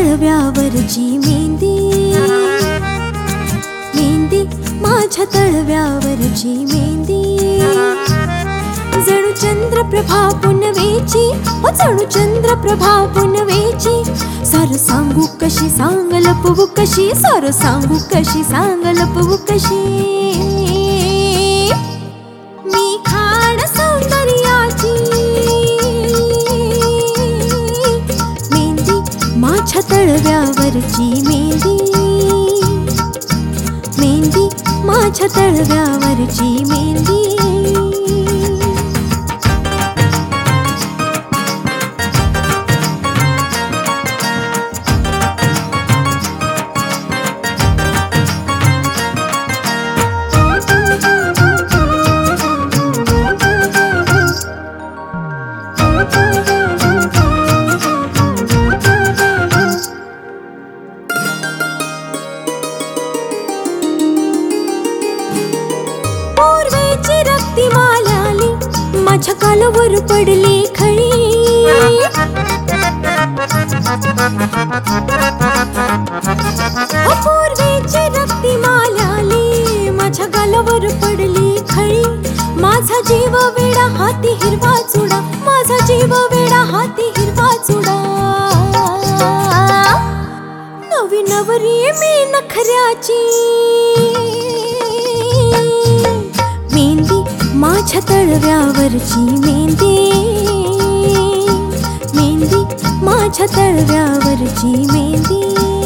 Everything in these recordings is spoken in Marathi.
तळव्यावरची मेहंदी, मेहंदी माझ्या तळव्यावरची मेहंदी, जणू चंद्रप्रभा पुनवेची, जणू चंद्रप्रभा पुनवेची. सार सांगू कशी, सांग लपवू कशी, सार सांगू कशी, सांग लपवू कशी. मी खाण सौंदर्याची मेहंदी, माझ्या तळव्यावरची मेहंदी, मेहंदी माझ्या तळव्यावरची मेहंदी. पूर्वेची रक्तिमाल आली, माझ्या गालावर पडली खळी. पूर्वेची रक्तिमाल आली, माझ्या गालावर पडली खळी. माझा जीव वेडा हाती हिरवा चुडा, माझा जीव वेडा हाती हिरवा चुडा. नवी नवरी मी नखऱ्याची मेहंदी, माझ्या तळव्यावरची मेहंदी, मेहंदी माझ्या तळव्यावरची मेहंदी.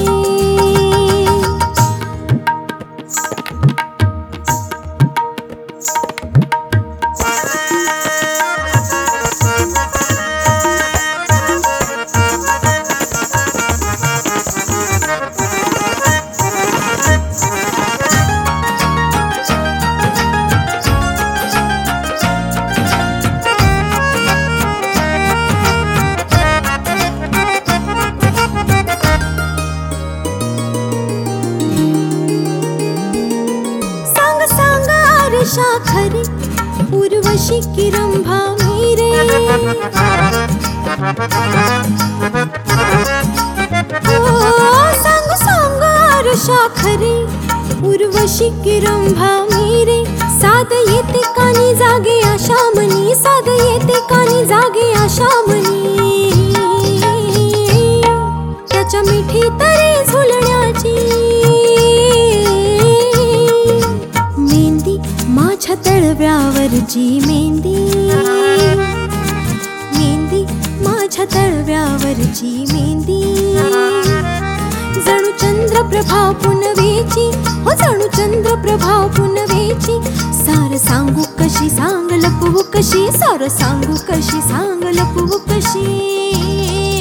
खरी उर्वशी की रंभा मी रे, सांग सांग आरशा खरी उर्वशी की रंभा मी रे. साध येते कानी जागे आशा मनी, साध येते कानी जागे आशा मनी. त्याच्या मिठी तरी झुलण्याची माझ्या तळव्यावरची मेहंदी, मेहंदी माझ्या तळव्यावरची मेहंदी. जणू चंद्रप्रभा पुनवेची, जणू चंद्रप्रभा पुनवेची. सार सांगू कशी, सांग लपवू कशी, सार सांगू कशी, सांग लपवू कशी.